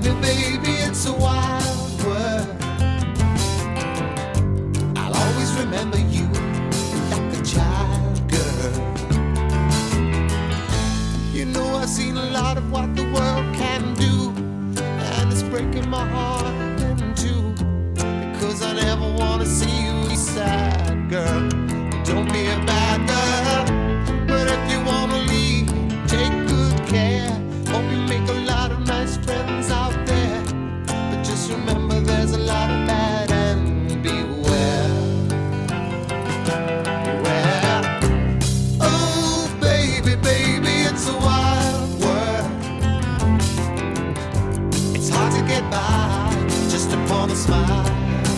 baby, baby, it's a wild world. I'll always remember you like a child girl. You know I've seen a lot of what the world can do, and it's breaking my heart in two, because I never want to see you sad, girl. Don't be a bad girl, but if you want to leave, take good care. Hope you make a lot of nice friends out there, but just remember there's a lot of bad, and beware. Beware. Oh baby, baby, it's a wild world. It's hard to get by just upon a smile.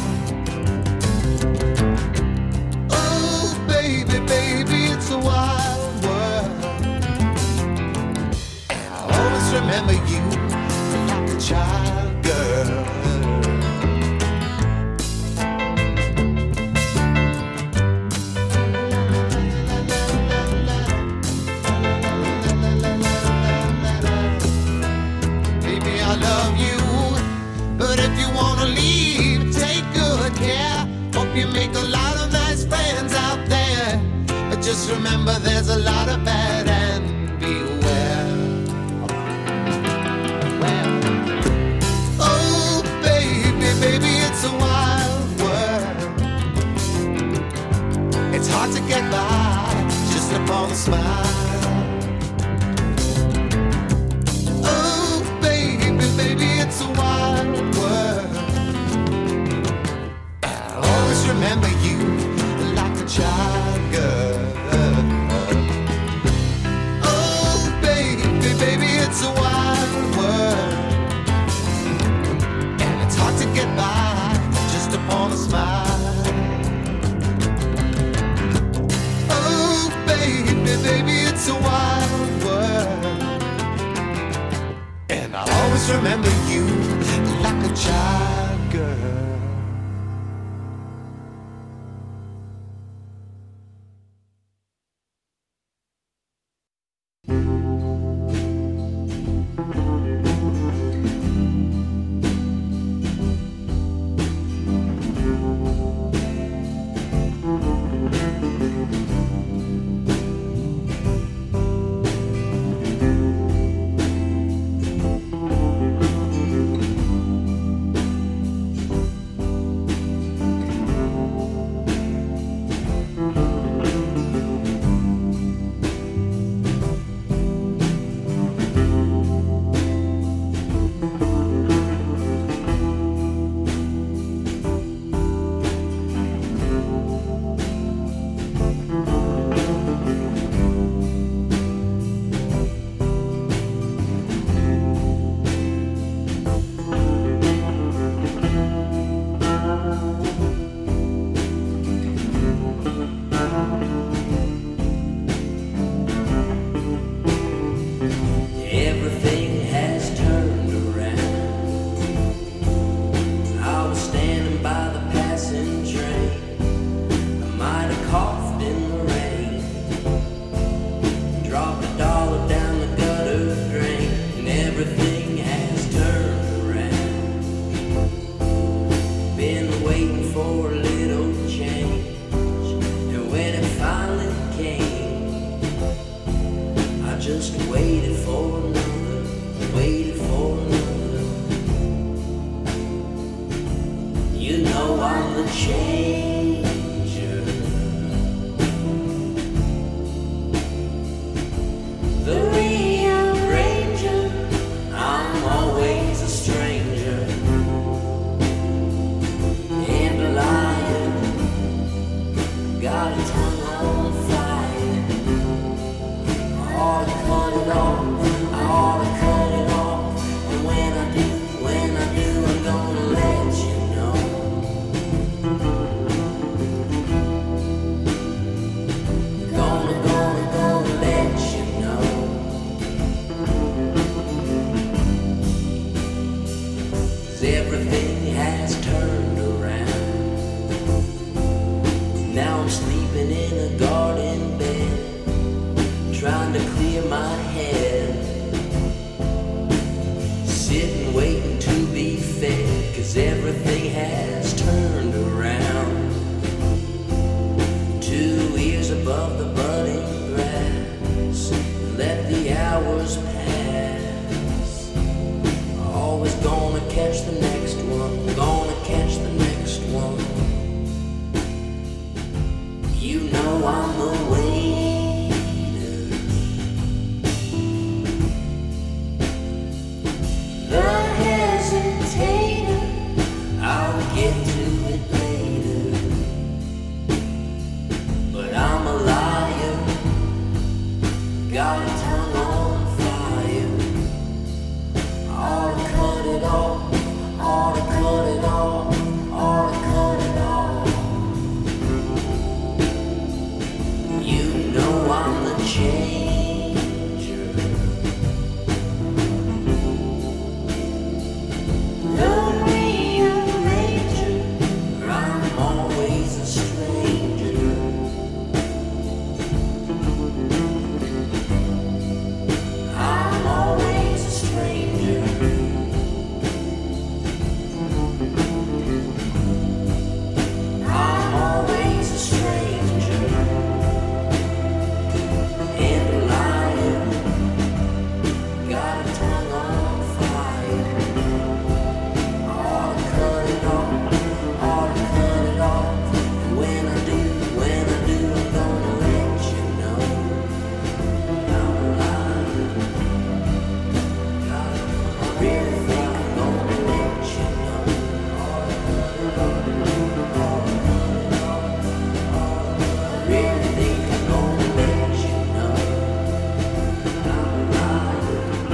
Oh baby, baby, it's a wild world. I'll always remember you like a child girl. Baby, I love you, but if you wanna leave, take good care. Hope you make a lot of nice friends out there, but just remember there's a lot of bad, and beware. Oh baby, baby, it's a wild world. It's hard to get by just upon a smile. Oh baby, baby, it's a wild world. I'll always remember you like a child girl. Oh baby, baby, it's a wild world, and it's hard to get by just upon a smile. Oh baby, baby, it's a wild world, and I'll always remember you like a child girl. When I do, I'm gonna let you know. gonna catch the next one, gonna catch the next one. You know I'm the waiter, the hesitator. I'll get to it later, but I'm a liar, got a tongue on fire. Ought to cut it off, ought to cut it off, ought to cut it off. You know I'm the changer, the rearranger. I'm always a stranger. I'm always a stranger. I'm always a stranger and a liar. Got a tongue on fire. Ought to cut it off, ought to cut it off. And when I do, I'm gonna let you know I'm a liar. I really think I'm gonna let you know. Ought to cut it off, ought to cut it off. I really think I'm gonna let you know I'm a liar.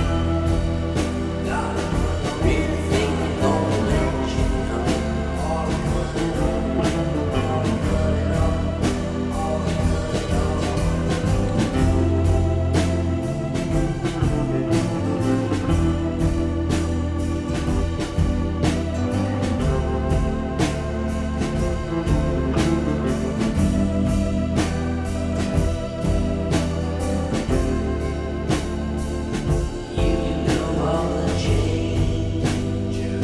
I really think I'm gonna let you know. Ought to cut it off, ought to cut it off, ought to cut it off. You know I'm the changer,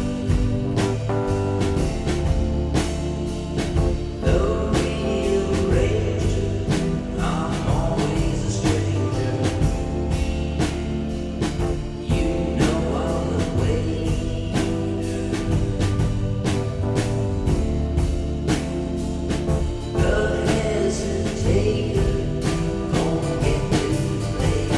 the rearranger. I'm always a stranger. You know I'm the waiter, the hesitator. Gonna get to later.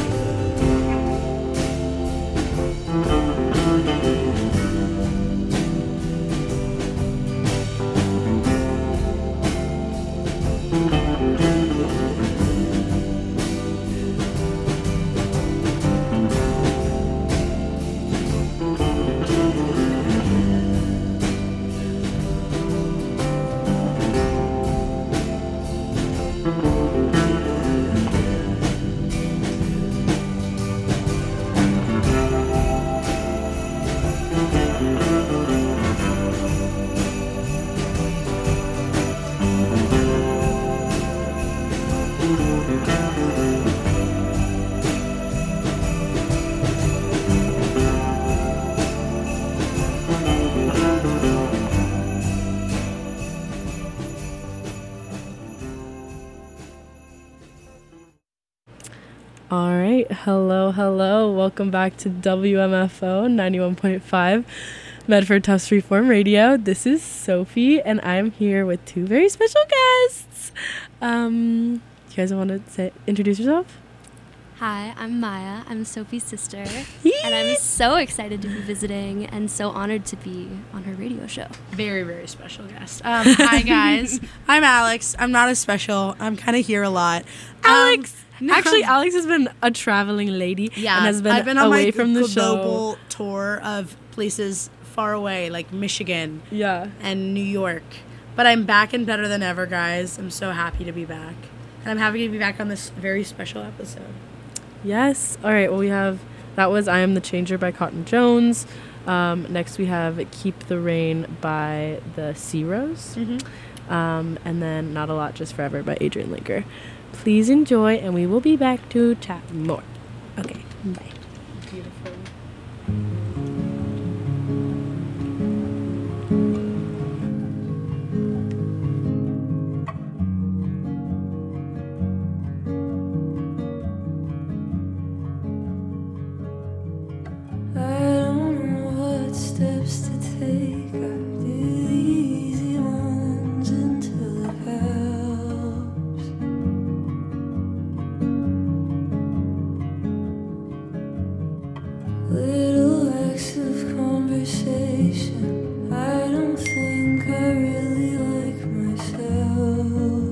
All right. Hello. Welcome back to WMFO 91.5 Medford Tufts Freeform Radio. This is Sophie, and I'm here with two very special guests. You guys want to introduce yourself? Hi, I'm Maya. I'm Sophie's sister, and I'm so excited to be visiting and so honored to be on her radio show. Very, very special guest. Hi, guys. I'm Alex. I'm not as special. I'm kind of here a lot. Alex! No. Actually, Alex has been a traveling lady and has been I've been on away my from the global show. tour of places far away, like Michigan Yeah. and New York. But I'm back and better than ever, guys. I'm so happy to be back. And I'm happy to be back on this very special episode. Yes. All right. Well, that was I Am the Changer by Cotton Jones. Next we have Keep the Rain by the Zeros. And then Not a Lot, Just Forever by Adrian Linker. Please enjoy, and we will be back to chat more. Okay, bye. Beautiful. I don't know what steps to take. I do the easy ones until it helps. Little acts of conversation. I don't think I really like myself.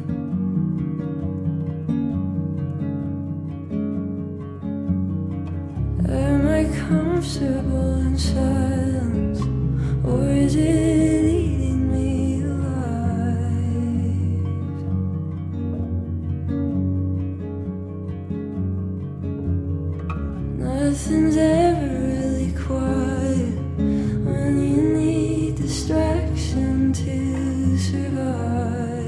Am I comfortable in silence, or is it eating me alive? Nothing's ever really quiet when you need distraction to survive.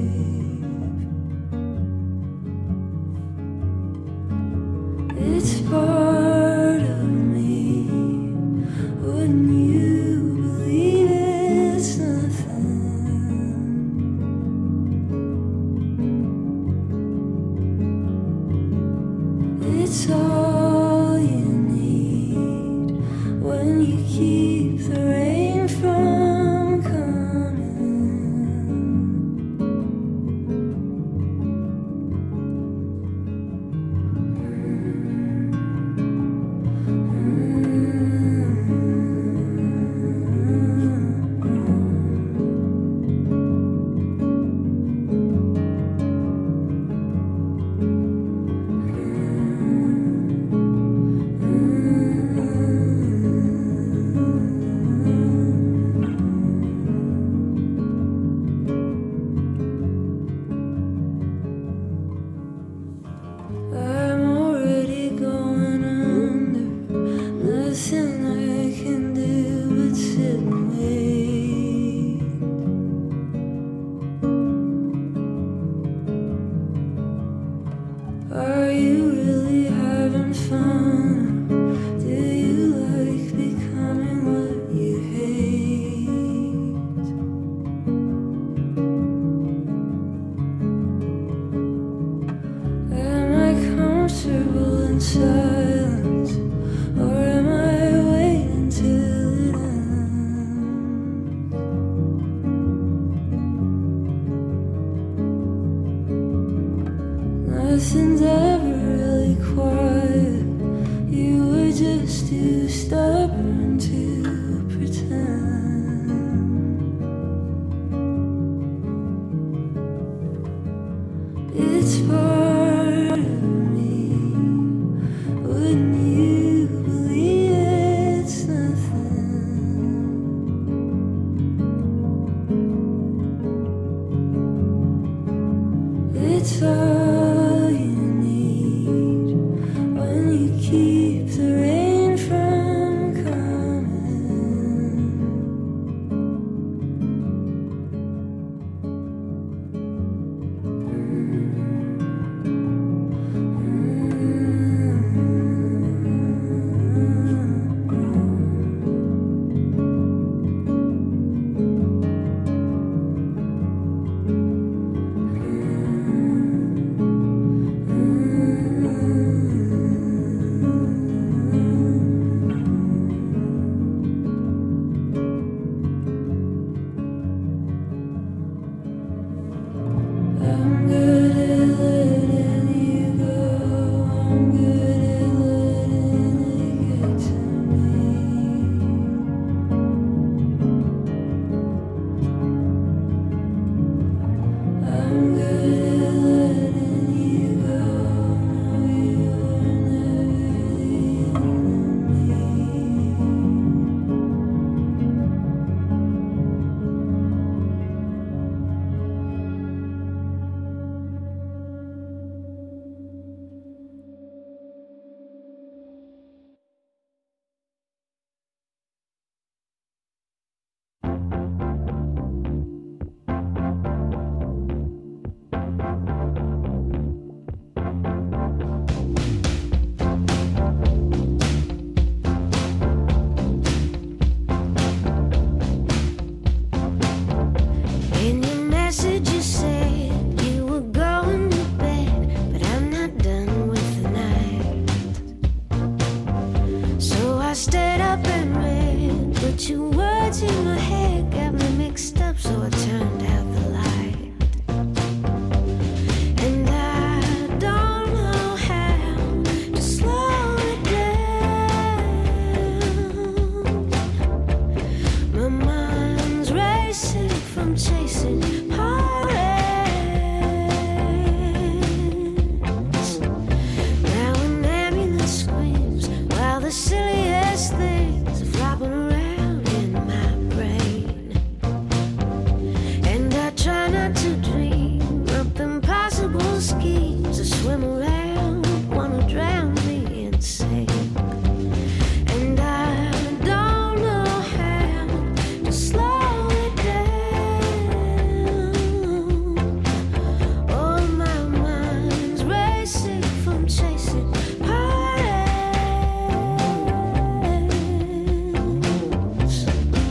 It's part of me. Wouldn't you believe it's nothing? It's all you need when you keep the rain from coming. I'm already going under. Nothing I can do but sit and wait. Are you really having fun? Do you like becoming what you hate? Am I comfortable in silence, or am I from chasing pirates. Now an ambulance screams while the silliest things are flopping around in my brain. And I try not to dream up impossible schemes to swim around, wanna drown me insane. And I don't know how to slow it down. Oh, my mind's racing from chasing pirates.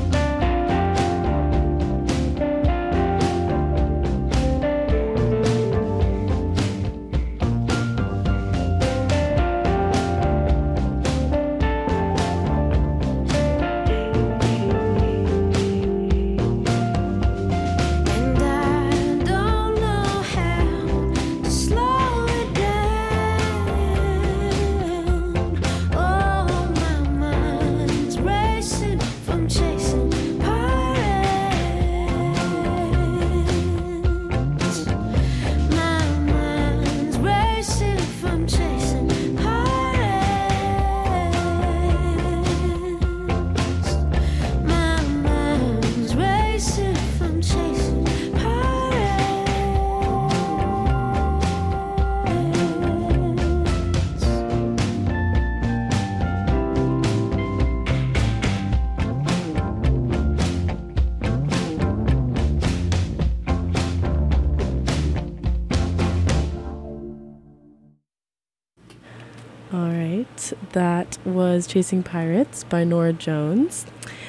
And I don't know how to slow it down. Oh, my mind's racing from chasing pirates. My mind's racing from chasing pirates. My mind's racing from chasing pirates. All right, that was Chasing Pirates by Nora Jones.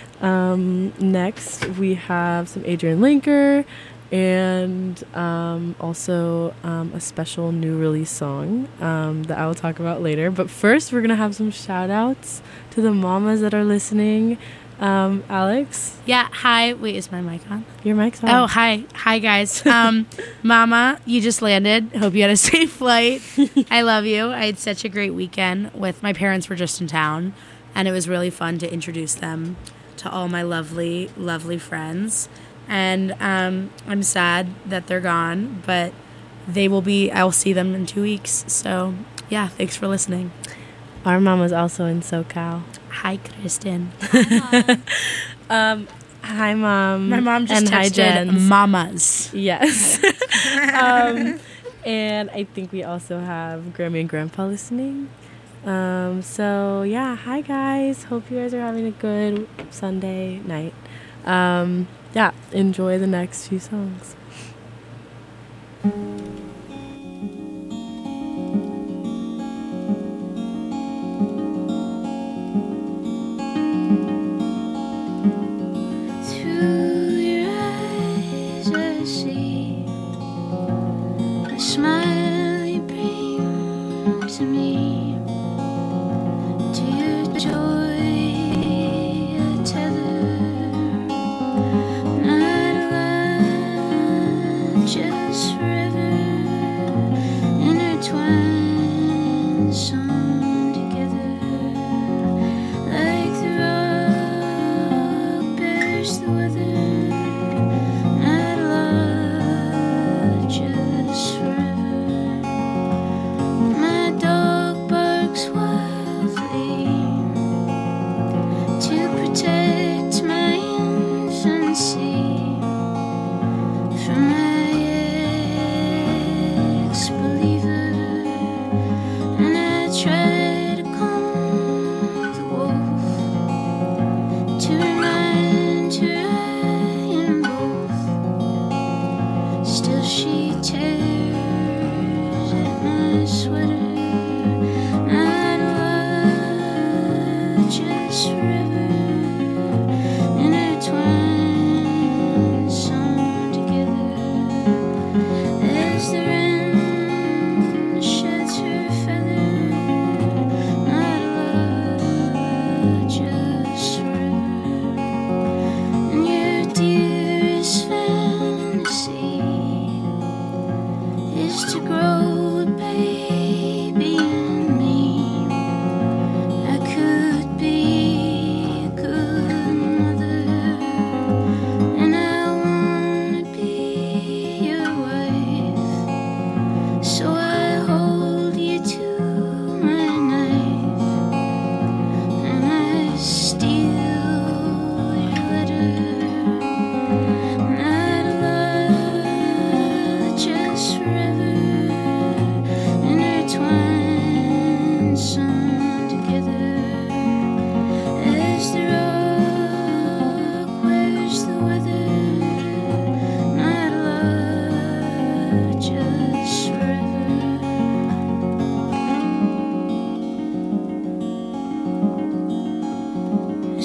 Next, we have some Adrian Linker and also a special new release song that I will talk about later. But first, we're going to have some shout outs to the mamas that are listening. Alex, Yeah, hi. Wait, is my mic on? your mic's on. Oh, hi. Hi, guys. Mama, you just landed. Hope you had a safe flight. I love you. I had such a great weekend with my parents were just in town, and it was really fun to introduce them to all my lovely, lovely friends. And I'm sad that they're gone, but they will be, I'll see them in 2 weeks. So, yeah, thanks for listening. Our mama's also in SoCal. Hi, Kristen. Hi, Mom. My mom just and hi, texted Jens. mamas. Yes. And I think we also have Grammy and Grandpa listening. So, yeah, hi, guys. Hope you guys are having a good Sunday night. Yeah, enjoy the next few songs. Through your eyes I see the smile you bring to me. To your joy I tether, not alive, just forever intertwined, sewn together like the rock bears the weather. Not love, just forever. My dog barks wildly to protect my infancy from my ex-believer, and I try to calm the wolf to remind her I am both. Still she tears at my sweater. Not love, just forever intertwined, sewn together as the wren sheds her feather. Not love, just forever.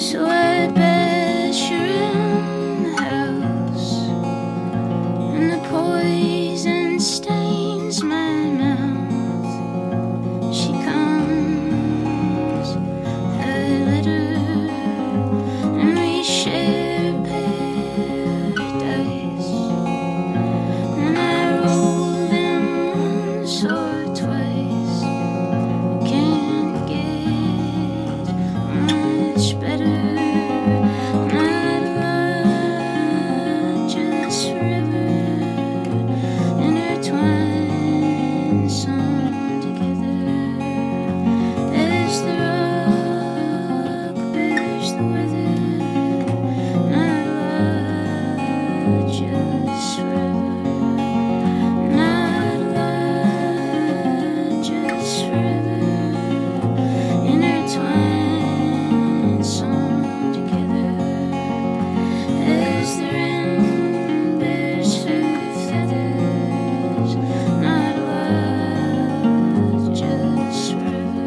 So I bet you're in the house, and the poison stains my mouth. She comes, her letter, and we share paradise. And I roll them once or twice. Can't get much better. Not a largest river intertwined, sewn together. As the rock bears the weather, not a largest river, not a largest river intertwined, sewn together. As the wren bears her feathers, not a largest river.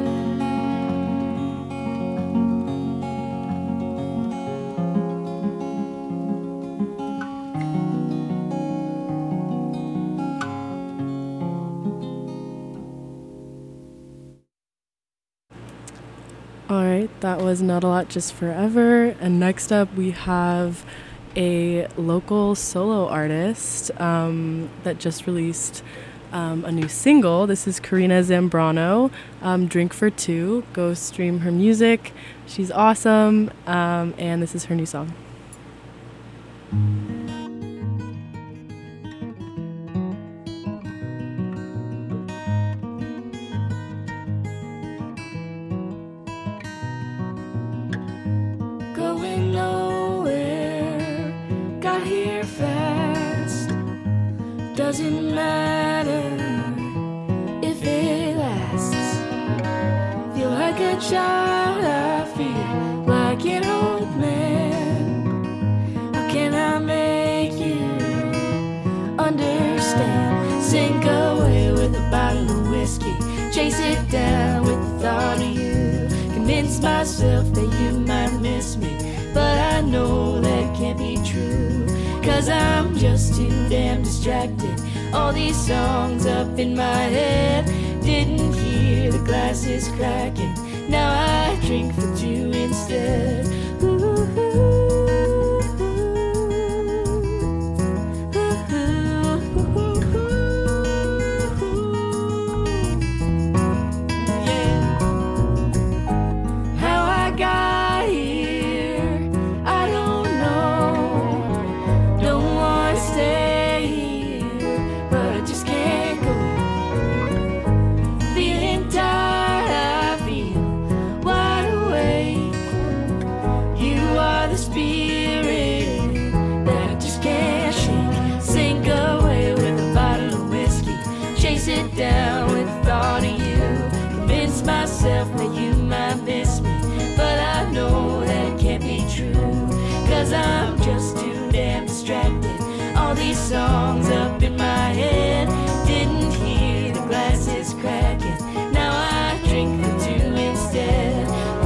All right, that was Not a Lot Just Forever. And next up, we have a local solo artist that just released a new single. This is Karina Zambrano, Drink for Two. Go stream her music. She's awesome. And this is her new song. Going nowhere, got here fast. Doesn't matter if it lasts. Feel like a child, I feel like an old man. How can I make you understand? Sink away with a bottle of whiskey, chase it down with the thought of you. Convince myself that you might miss me, but I know that can't be true. 'Cause I'm just too damn distracted. All these songs up in my head, didn't hear the glasses cracking. Now I drink for two instead. Yeah. How I got here, I don't know. Don't wanna stay here, but I just can't go. Feeling tired, I feel wide awake. You are the spirit that I just can't shake. Sink away with a bottle of whiskey, chase it down with the thought of you. Convince myself that you might miss me, but I know that can't be true. 'Cause I'm just too damn distracted. All these songs up in my head, didn't hear the glasses cracking. Now I drink for two instead.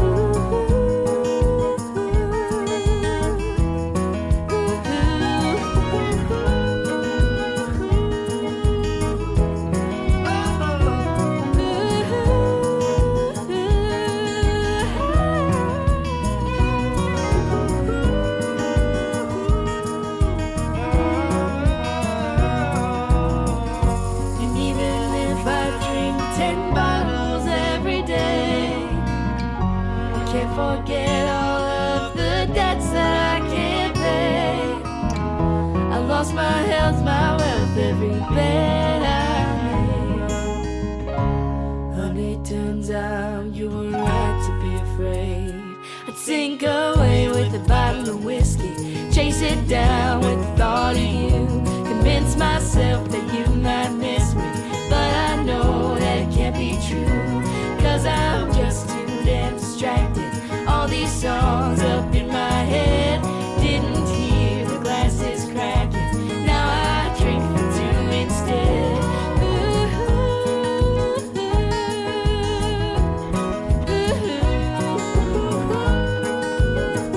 And even if I drink 10 bottles every day, I can't forget all of the debts that I can't pay. I lost my health, my wealth, every bet I made. Honey, turns out you were right to be afraid. I'd sink away with a bottle of whiskey, chase it down with the thought of you. Convince myself that you might miss me, but I know that it can't be true. 'Cause I'm just too damn distracted. All these songs up in my head, didn't hear the glasses cracking. Now I drink for two instead. Ooh.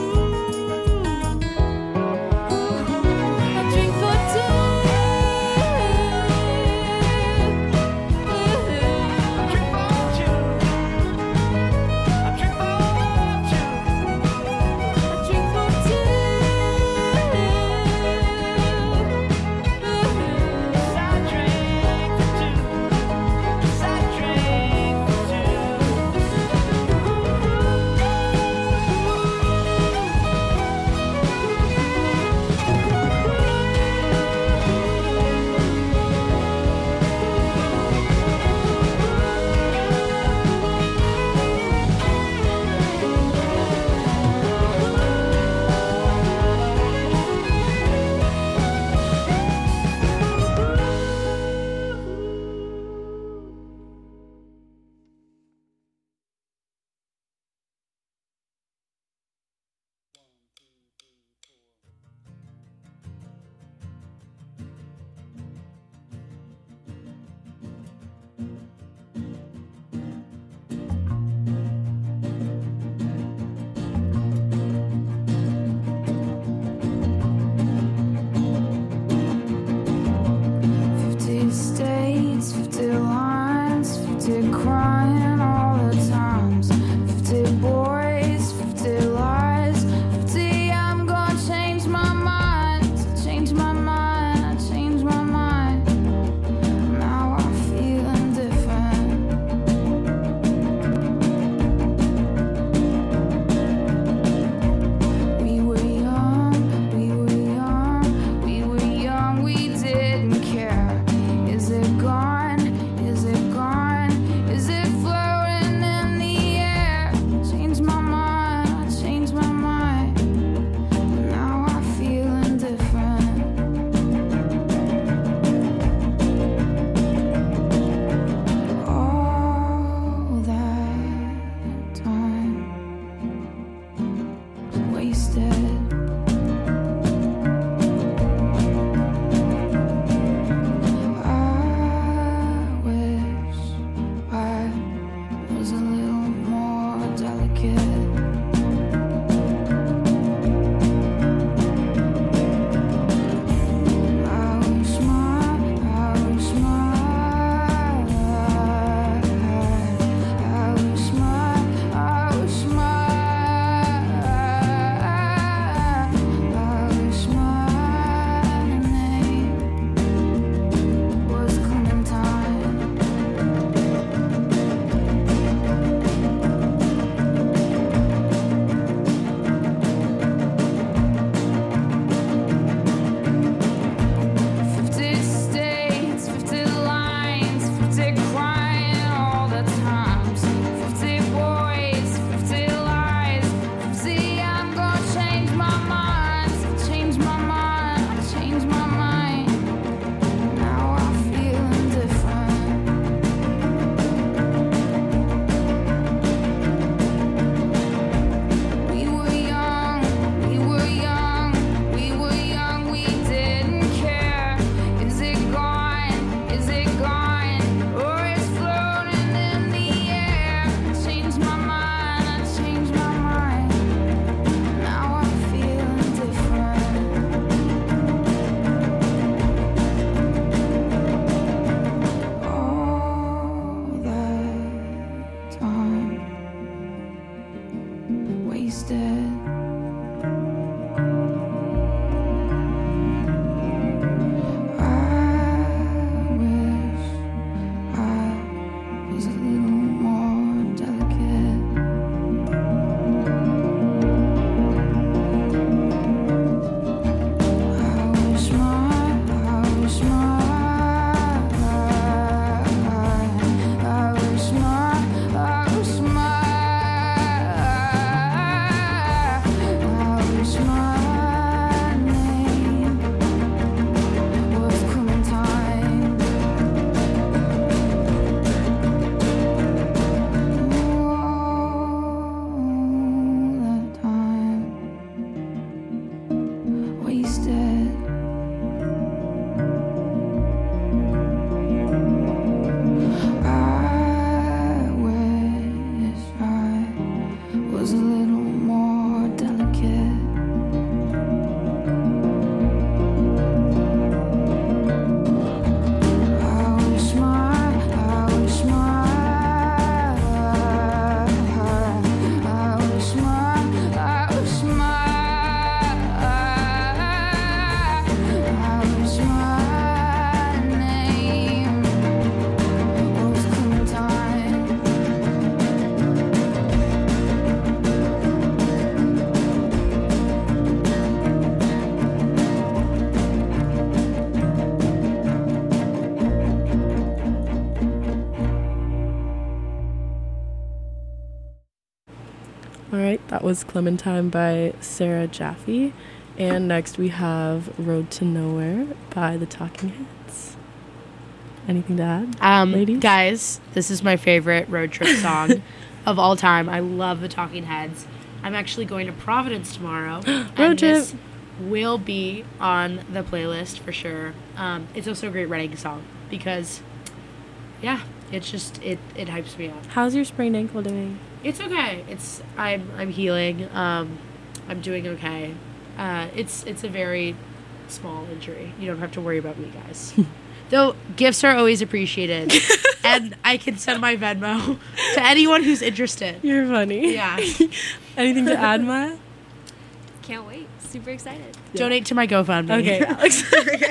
That was Clementine by Sarah Jaffe. And next we have Road to Nowhere by the Talking Heads. Anything to add, ladies? Guys, this is my favorite road trip song of all time. I love the Talking Heads. I'm actually going to Providence tomorrow. Road trip. This will be on the playlist for sure. It's also a great running song because, yeah, it's just it hypes me up. How's your sprained ankle doing? It's okay. I'm healing. I'm doing okay. It's a very small injury. You don't have to worry about me, guys. Though gifts are always appreciated, and I can send my Venmo to anyone who's interested. You're funny. Yeah. Anything to add, Maya? Can't wait. Super excited. Donate to my GoFundMe. Okay, Alex.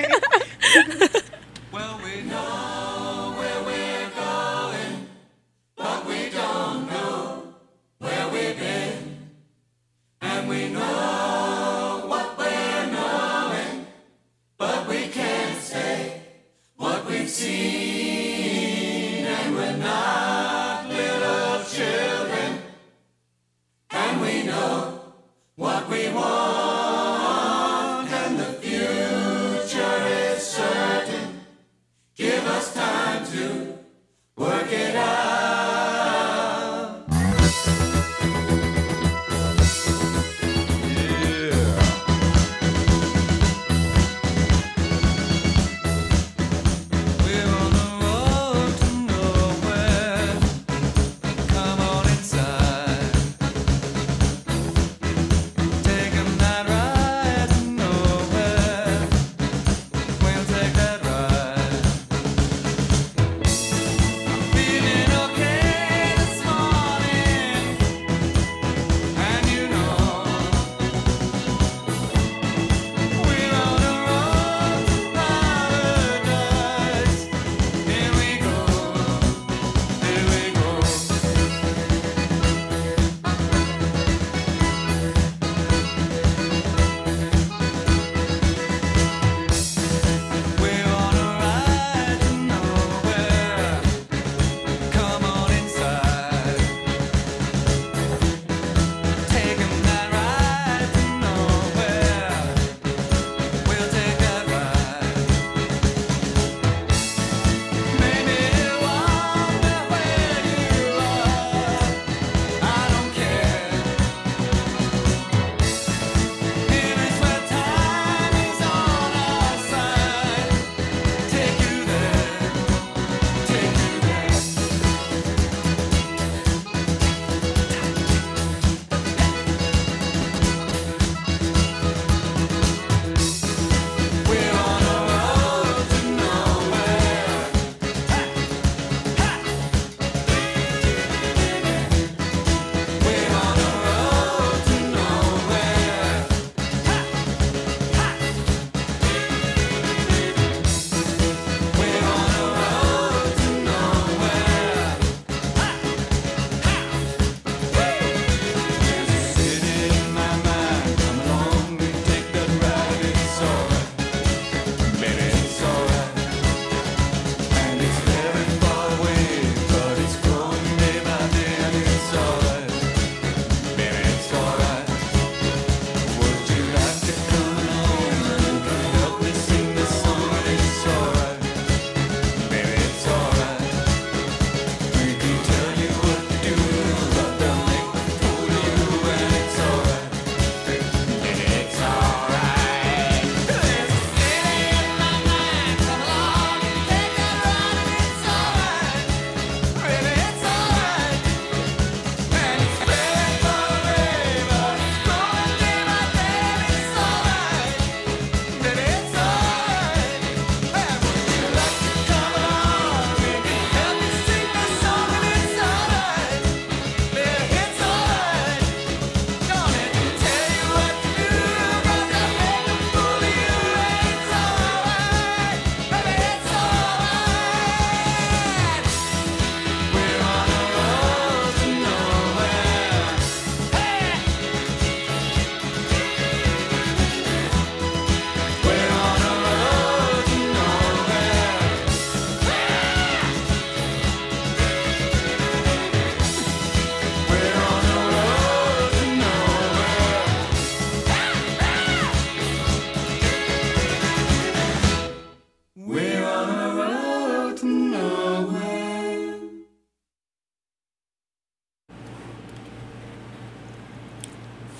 Well, we know where we're going, but we don't know where we've been. And we know what we're knowing, but we can't say what we've seen. And we're not little children, and we know what we want, and the future is certain. Give us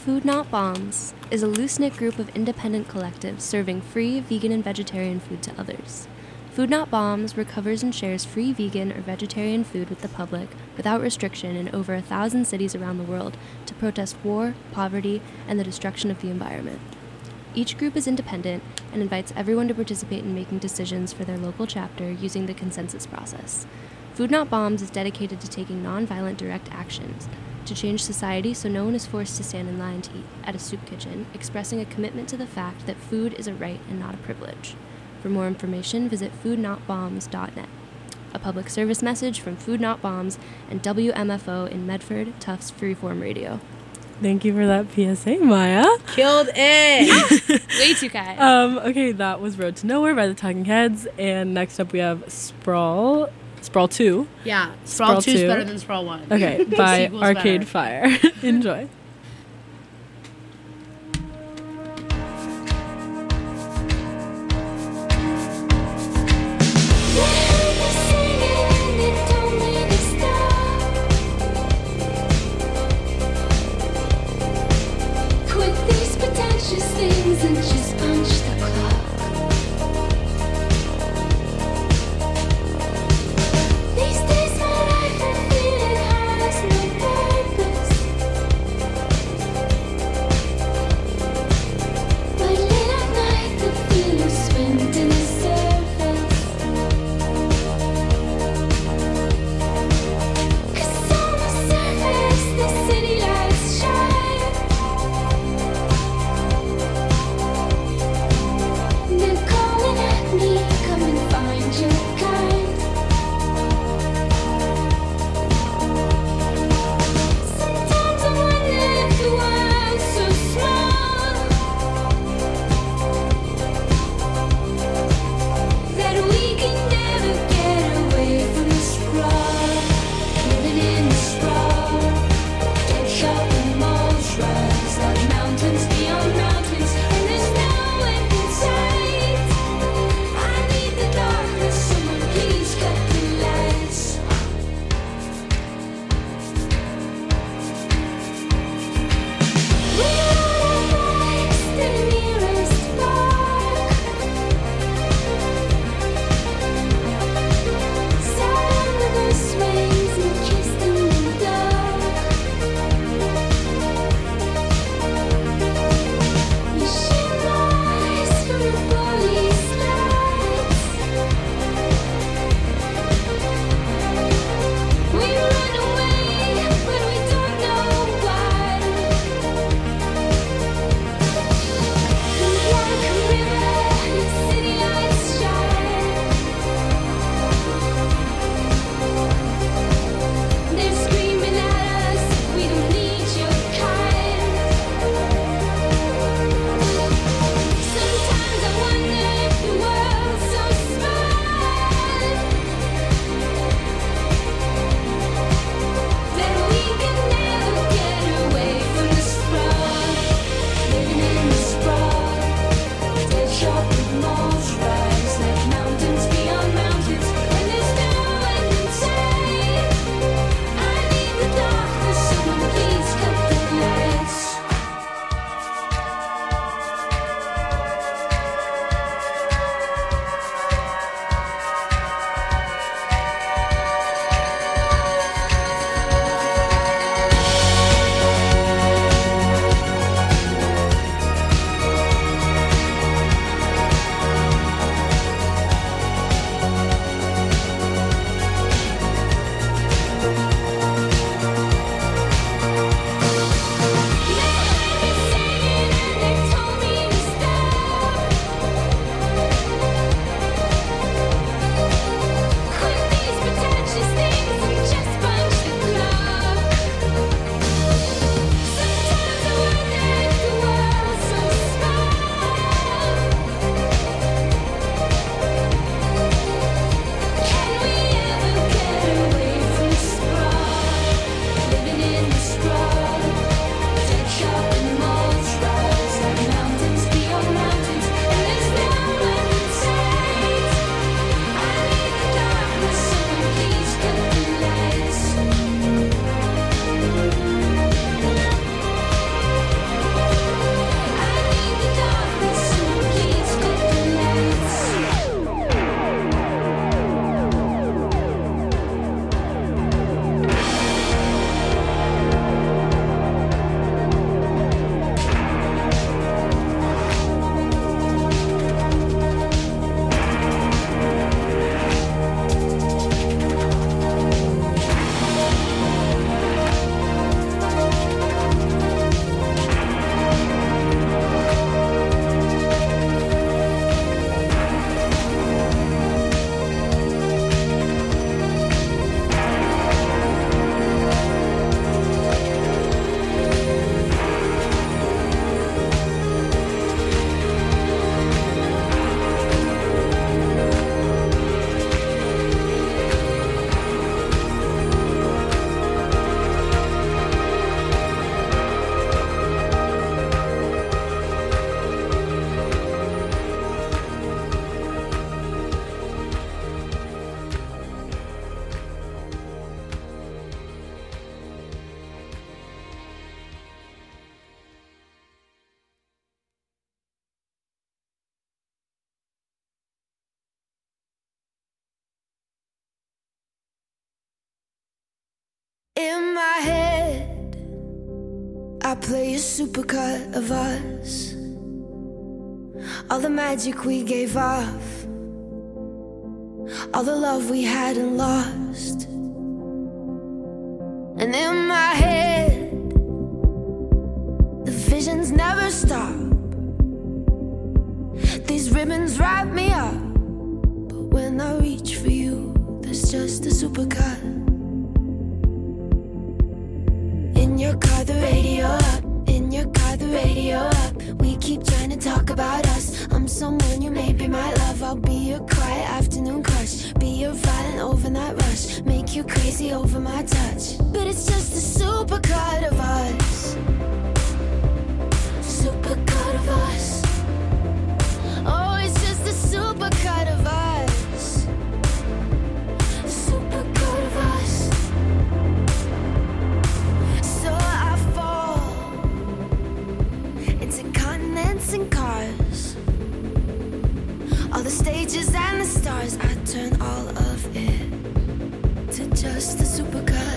Food Not Bombs is a loose-knit group of independent collectives serving free vegan and vegetarian food to others. Food Not Bombs recovers and shares free vegan or vegetarian food with the public without restriction in over 1,000 cities around the world to protest war, poverty, and the destruction of the environment. Each group is independent and invites everyone to participate in making decisions for their local chapter using the consensus process. Food Not Bombs is dedicated to taking nonviolent direct actions to change society so no one is forced to stand in line to eat at a soup kitchen, expressing a commitment to the fact that food is a right and not a privilege. For more information, visit foodnotbombs.net. A public service message from Food Not Bombs and WMFO in Medford, Tufts Freeform Radio. Thank you for that PSA, Maya. Killed it. Way too kind. Okay, that was Road to Nowhere by the Talking Heads. And next up we have Sprawl 2. Yeah, Sprawl 2 is 2. better than Sprawl 1. Okay, by Sequel's Arcade better. Fire. Enjoy. Quit these pretentious things and just punch the clock. These days my life I feel it has no purpose. in my head, I play a supercut of us. All the magic we gave off, all the love we had and lost. And in my head, the visions never stop. These ribbons wrap me up, but when I reach for you, there's just a supercut. In your car, the radio up. In your car, the radio up. We keep trying to talk about us. I'm someone you may be my love. I'll be your quiet afternoon crush. Be your violent overnight rush. Make you crazy over my touch. But it's just a supercut of us. Supercut of us. Oh, it's just a supercut of us. Supercut of us. So I fall into continents and cars. All the stages and the stars, I turn all of it to just a supercut.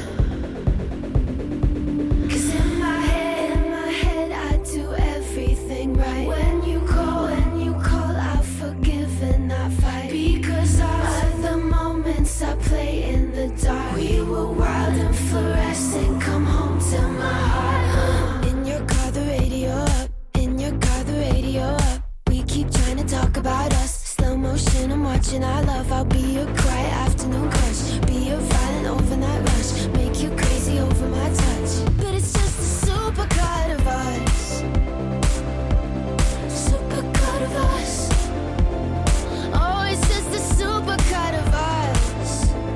'Cause in my head, I do everything right. When you call, I forgive and I fight. Because of the moments I play in the dark. We were wild and fluorescent, come home to my heart. In your car, the radio up. In your car, the radio up. We keep trying to talk about us. Slow motion, I'm watching our love. I'll be your quiet afternoon crush. Be your violent overnight rush. Make you crazy over my touch. But it's just a supercut of us. Supercut of us. Oh, it's just a supercut of us.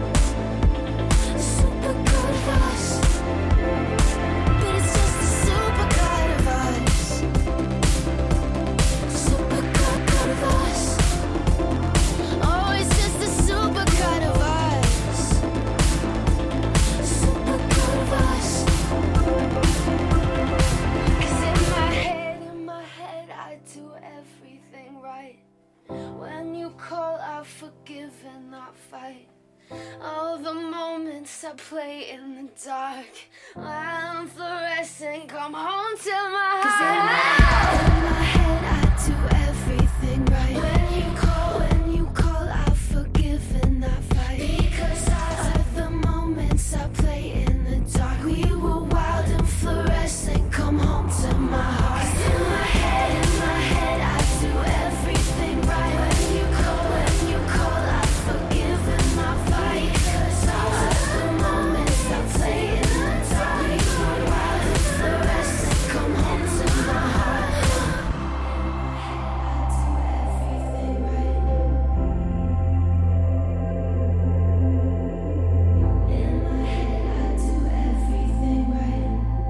Supercut of us. But it's just a supercut of us. Supercut of us. Oh, it's just a supercut of us. Supercut of us. 'Cause in my head, I do everything right. When you call, I forgive and not fight. All the moments I play in the dark, I'm fluorescent, come home to my heart. 'Cause in my head, I do everything right. When you call, I forgive and not fight. Because of the moments I play in the dark, we were wild and fluorescent, come home to my heart. 'Cause in my head, I do everything right. When you call, I forgive and not fight. Because of the moments I play in the dark, we were wild and fluorescent, come home to my heart. In my head, I do everything right.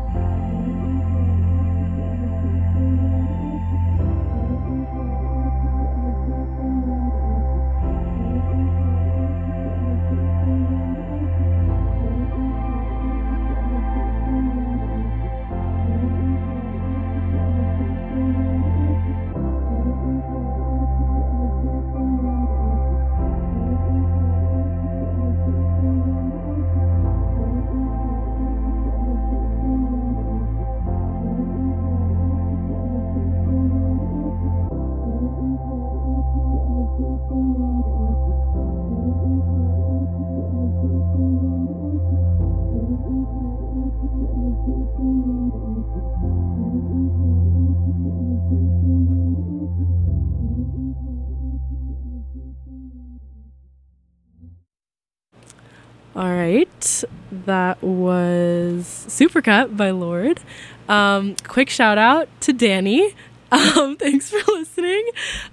All right, that was Supercut by Lorde. Quick shout out to Danny. Thanks for listening.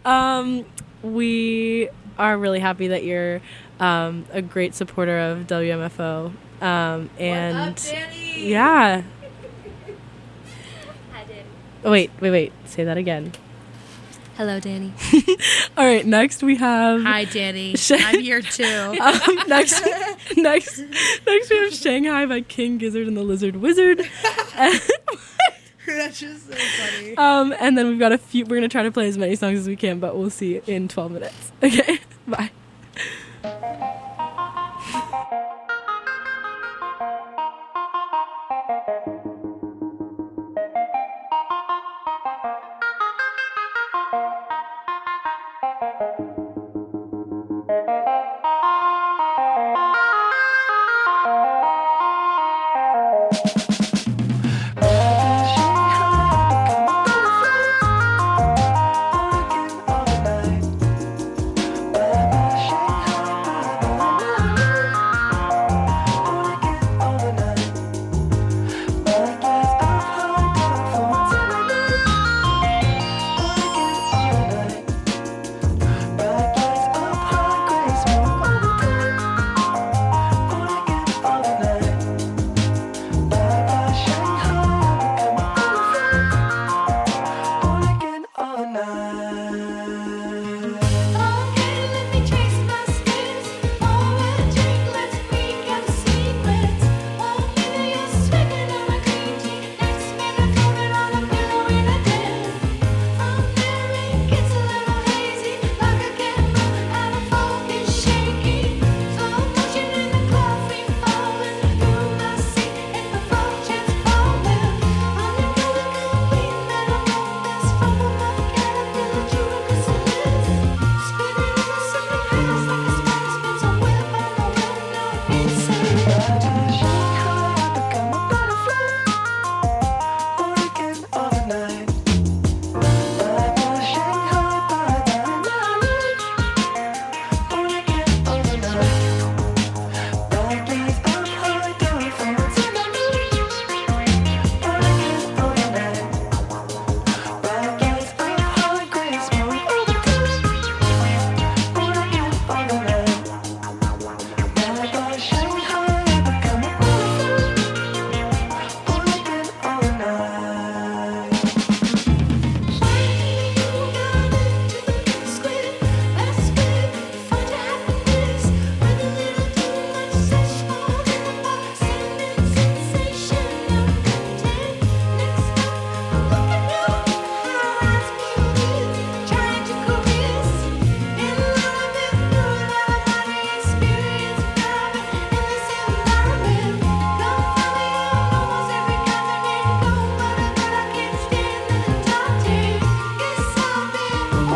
We are really happy that you're a great supporter of WMFO. And What up, Danny? yeah. Hi, Danny. Oh, wait. Say that again. Hello, Danny. All right, next we have Hi, Danny. Shay- I'm here too. next we have Shanghai by King Gizzard and the Lizard Wizard. That's just so funny. And then we've got a few. We're gonna try to play as many songs as we can, but we'll see in 12 minutes. Okay, bye.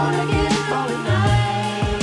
Wanna get all night.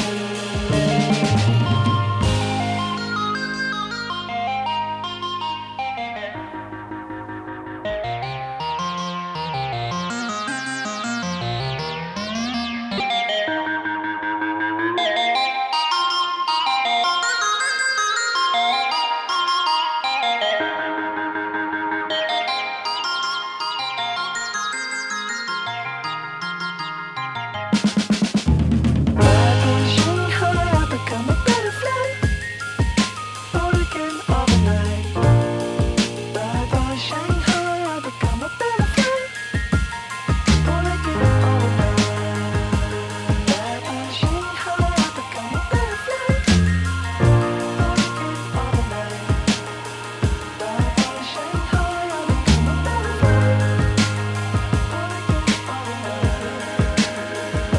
Bad boy Shanghai, I become a butterfly. Wanna get all night. Bad boy Shanghai, I become a butterfly. Wanna get all night. Bad boy Shanghai, I become a butterfly. Wanna get all night. Bad boy Shanghai, I become a butterfly. Wanna get all night.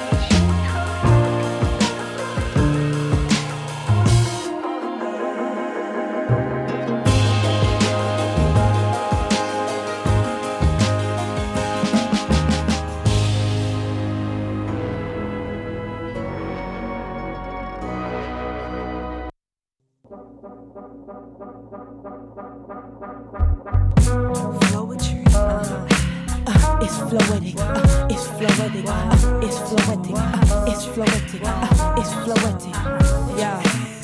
Poetry. It's floetic. It's floetic. It's floetic. It's floetic. It's floetic. Yeah.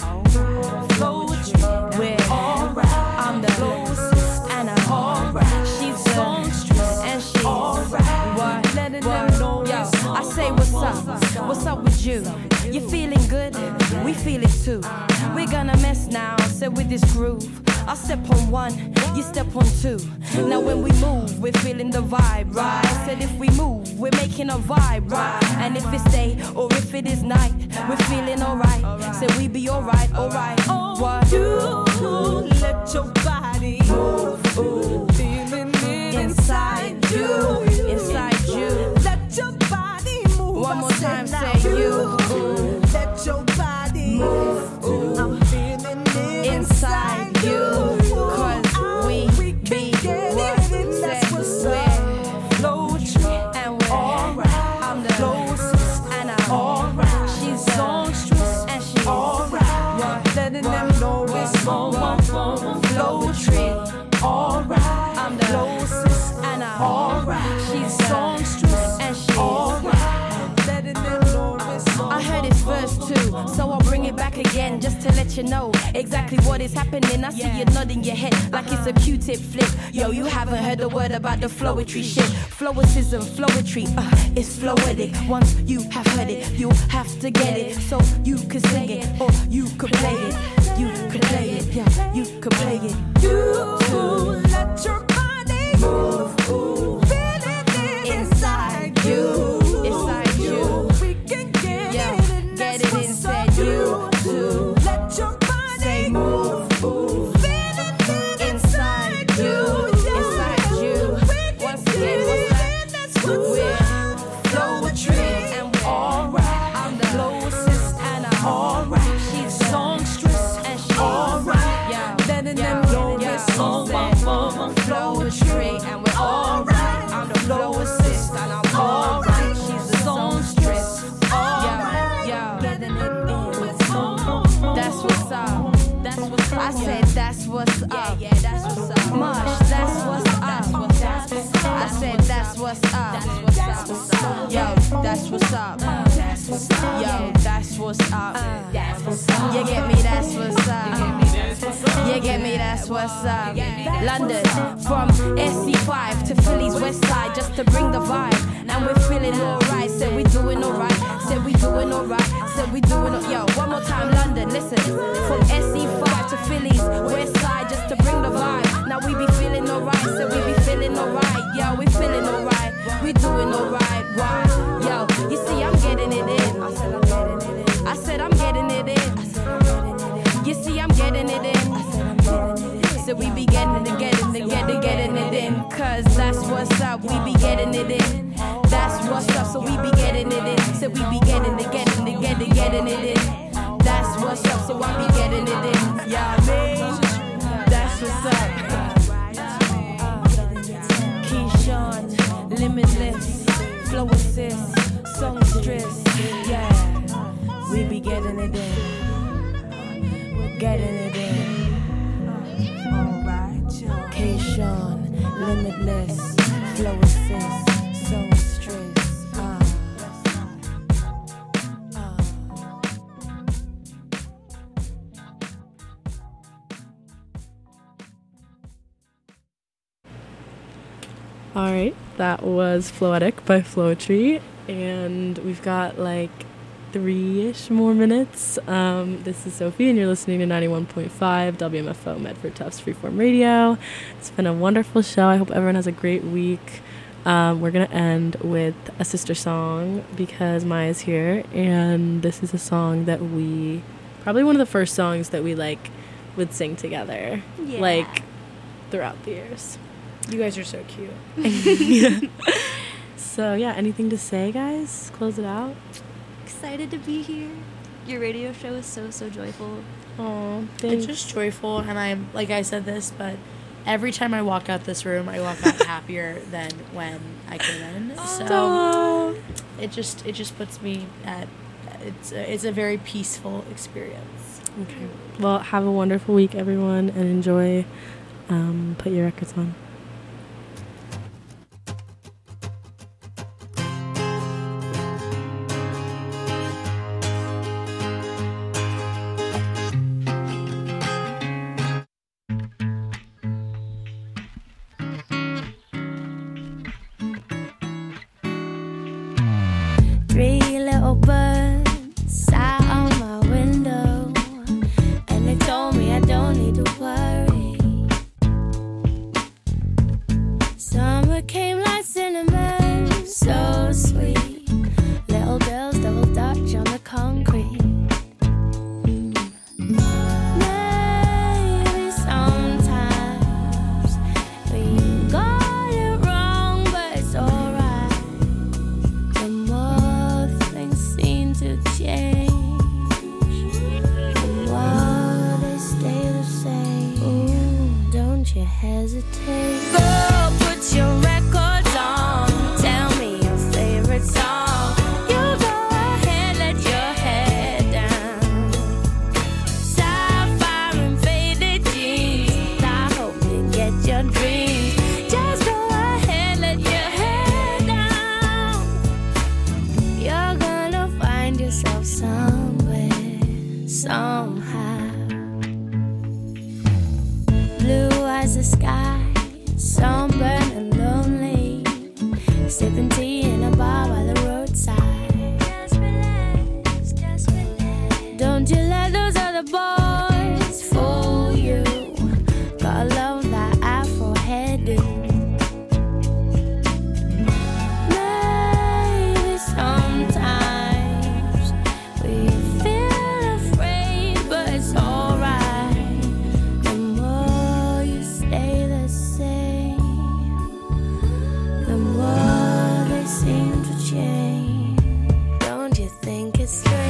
Poetry. We're alright. I'm the lyricist and I'm alright. She's the songstress and she's alright. What? Letting them know. Yo, I say what's up? What's up with you? You feeling good? We feel it too. We're gonna mess now. So with this groove. I step on one, you step on two. Now when we move, we're feeling the vibe, right? Said if we move, we're making a vibe, right? And if it's day or if it is night, we're feeling alright. Said we be alright, alright. What? You let your body move, feeling it inside you, inside you. Let your body move. One more time, say you. Let your body move. I'm feeling it inside you. Cause we be what said we're floetry and we're alright. I'm the closest and I'm alright. She's songstress and she's alright. Letting them know it's floetry. Alright. I'm the closest and I'm alright. She's songstress and she's alright. Letting them know it's I heard it's verse 2, so I'll bring it back again just to let you know exactly what is happening. I see you nodding your head like it's a Q-tip flick. Yo, you haven't heard a word about the floetry shit. Floeticism, floetry, it's floetic. Once you have heard it, you have to get it. So you could sing it or you could play it. You could play it, yeah, you could play it. You let your body move, feeling it inside you, inside you. We can get it, get it inside you too. Let your body move, feeling it inside you, inside you. Once again, what's that? We're floetry and we're alright. I'm the closest and I'm alright. She's songstress and she's alright. Yeah, letting them know we're floetry and we're alright. I'm the closest and I'm alright. She's the songstress. Alright, yeah, letting them know we're that's what's up. That's what's up. I said that's what's up. Yeah, that's what's up. Mush, that's what's up. I said that's what's up. Yo, that's what's up. Yo, that's what's up. You get me? That's what's up. You get me? That's what's up. London, from SC5 to Philly's West Side, just to bring the vibe. And we're feeling alright. Said we doing alright. Said we doing alright. Said we doing alright. Yo, one more time, London. Listen, from SC5 to Philly's West Side, just to bring the vibe. Now we be feeling alright. Said we be feeling alright. Yo, we feeling alright. We doing alright. Why? Yo, you see, I'm getting it in. I said I'm getting it in. You see, I'm getting it in. So we be getting it in. Cause that's what's up. We be getting it in. That's what's up. So we be getting it in. So we be getting it in. That's what's up. So I be getting it in. Yeah, man. That's what's up. Keyshawn, Limitless, Flow Assist, songstress. Yeah, we be getting it in. Getting it in. Alright, y'all. K-Sean, limitless, flow assist, songstress. All right, that was Floetic by Floetry, and we've got like 3-ish more minutes. This is Sophie, and you're listening to 91.5 WMFO Medford Tufts Freeform Radio. It's been a wonderful show. I hope everyone has a great week. We're gonna end with a sister song because Maya's here, and this is a song that we probably one of the first songs that we like would sing together, like throughout the years. You guys are so cute. So yeah, anything to say, guys? Close it out. Excited to be here. Your radio show is so joyful. Oh, It's thanks. just joyful, and I'm like I said this, but every time I walk out this room, I walk out happier than when I came in. So it just puts me at it's a very peaceful experience. Okay. Well, have a wonderful week, everyone, and enjoy. Put your records on. Three little birds sat on my window, and they told me I don't need to worry. Summer came like cinnamon, so sweet. Little girls double dutch on the concrete. Maybe sometimes we got it wrong, but it's alright. The more things seem to change, the more they stay the same. Ooh, don't you hesitate. Girl, put your records on. Tell me your favorite song. You go ahead, let your head down. Sapphire and faded jeans. I hope you get your dreams. Just go ahead, let your head down. You're gonna find yourself somewhere, somehow. Blue as the sky, sunburned and lonely, sipping tea in a bar by the roadside. Just relax, just relax. Don't you let those other boys fool you. Gotta love that afro hairdo. Maybe sometimes we feel afraid, but it's alright. The more you stay the same, the more they seem to change. Don't you think it's strange?